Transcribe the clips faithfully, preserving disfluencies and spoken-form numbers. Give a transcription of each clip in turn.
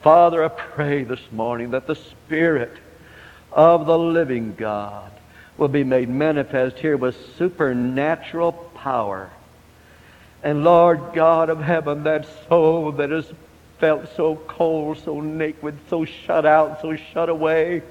Father, I pray this morning that the Spirit of the living God will be made manifest here with supernatural power. And Lord God of heaven, that soul that has felt so cold, so naked, so shut out, so shut away,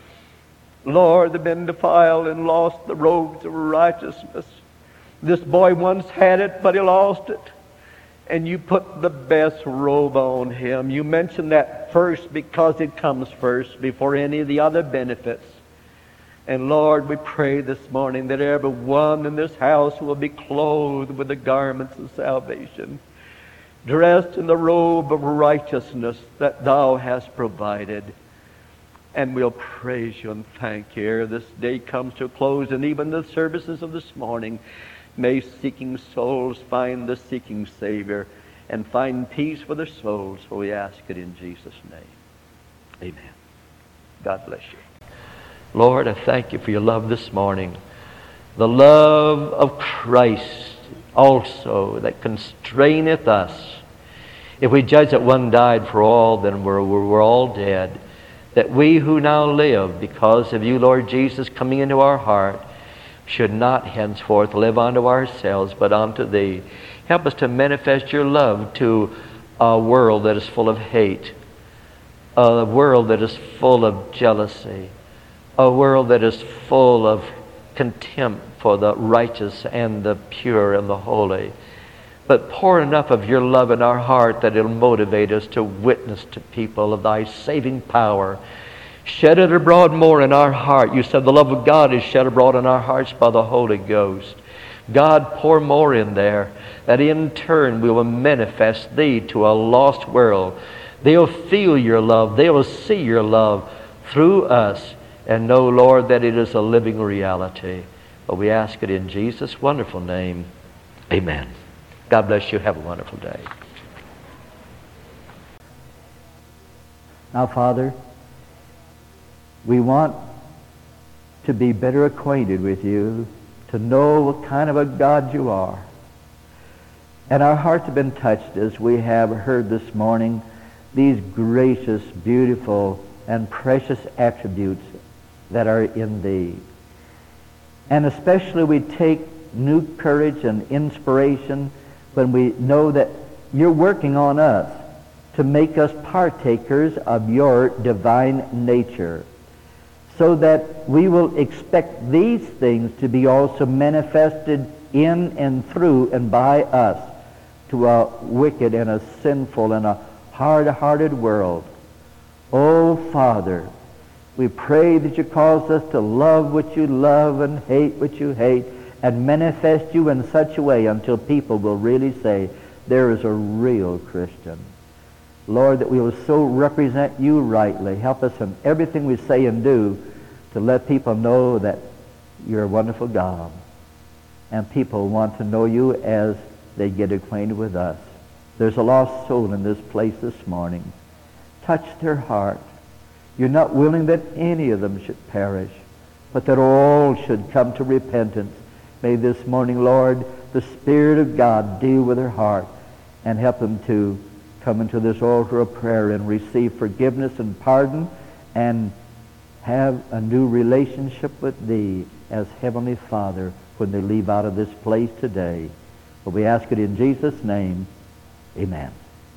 Lord, they've been defiled and lost the robes of righteousness. This boy once had it, but he lost it. And you put the best robe on him. You mentioned that first because it comes first before any of the other benefits. And Lord, we pray this morning that everyone in this house will be clothed with the garments of salvation, dressed in the robe of righteousness that Thou hast provided. And we'll praise You and thank You. Ere this day comes to a close, and even the services of this morning, may seeking souls find the seeking Savior and find peace for their souls. For we ask it in Jesus' name. Amen. God bless you. Lord, I thank You for Your love this morning. The love of Christ also that constraineth us. If we judge that one died for all, then we're, we're all dead. That we who now live, because of You, Lord Jesus, coming into our heart, should not henceforth live unto ourselves, but unto Thee. Help us to manifest Your love to a world that is full of hate, a world that is full of jealousy, a world that is full of contempt for the righteous and the pure and the holy. But pour enough of Your love in our heart that it'll motivate us to witness to people of Thy saving power. Shed it abroad more in our heart. You said the love of God is shed abroad in our hearts by the Holy Ghost. God, pour more in there, that in turn we will manifest Thee to a lost world. They'll feel Your love. They will see Your love through us and know, Lord, that it is a living reality. But we ask it in Jesus' wonderful name. Amen. God bless you. Have a wonderful day. Now, Father, we want to be better acquainted with You, to know what kind of a God You are. And our hearts have been touched as we have heard this morning these gracious, beautiful, and precious attributes that are in Thee. And especially we take new courage and inspiration when we know that You're working on us to make us partakers of Your divine nature, so that we will expect these things to be also manifested in and through and by us to a wicked and a sinful and a hard-hearted world. Oh, Father, we pray that You cause us to love what You love and hate what You hate, and manifest You in such a way until people will really say, there is a real Christian. Lord, that we will so represent You rightly. Help us in everything we say and do to let people know that You're a wonderful God. And people want to know You as they get acquainted with us. There's a lost soul in this place this morning. Touch their heart. You're not willing that any of them should perish, but that all should come to repentance. May this morning, Lord, the Spirit of God deal with their heart and help them to come into this altar of prayer and receive forgiveness and pardon and have a new relationship with Thee as Heavenly Father when they leave out of this place today. But we ask it in Jesus' name. Amen.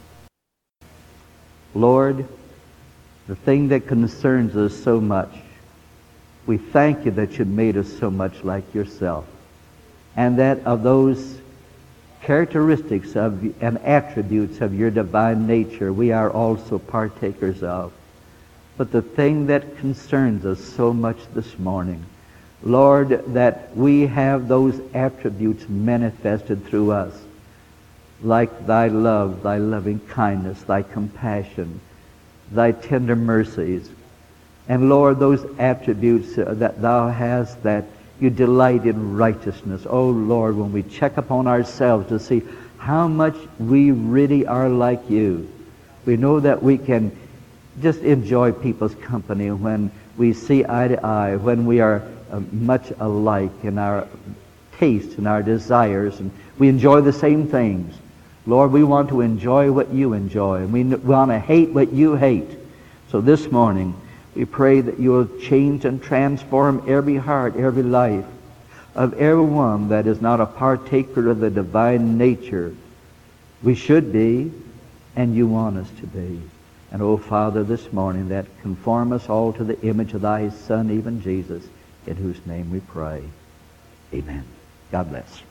Lord, the thing that concerns us so much, we thank You that You made us so much like Yourself, and that of those characteristics of and attributes of Your divine nature we are also partakers of. But the thing that concerns us so much this morning, Lord, that we have those attributes manifested through us, like Thy love, Thy loving kindness, Thy compassion, Thy tender mercies. And Lord, those attributes that Thou hast, that You delight in righteousness. Oh Lord, when we check upon ourselves to see how much we really are like You, we know that we can just enjoy people's company when we see eye to eye, when we are uh, much alike in our taste and our desires, and we enjoy the same things. Lord, we want to enjoy what you enjoy, and we want to hate what you hate. So this morning, we pray that you will change and transform every heart, every life of everyone that is not a partaker of the divine nature we should be and you want us to be. And, oh, Father, this morning, that conform us all to the image of thy Son, even Jesus, in whose name we pray. Amen. God bless.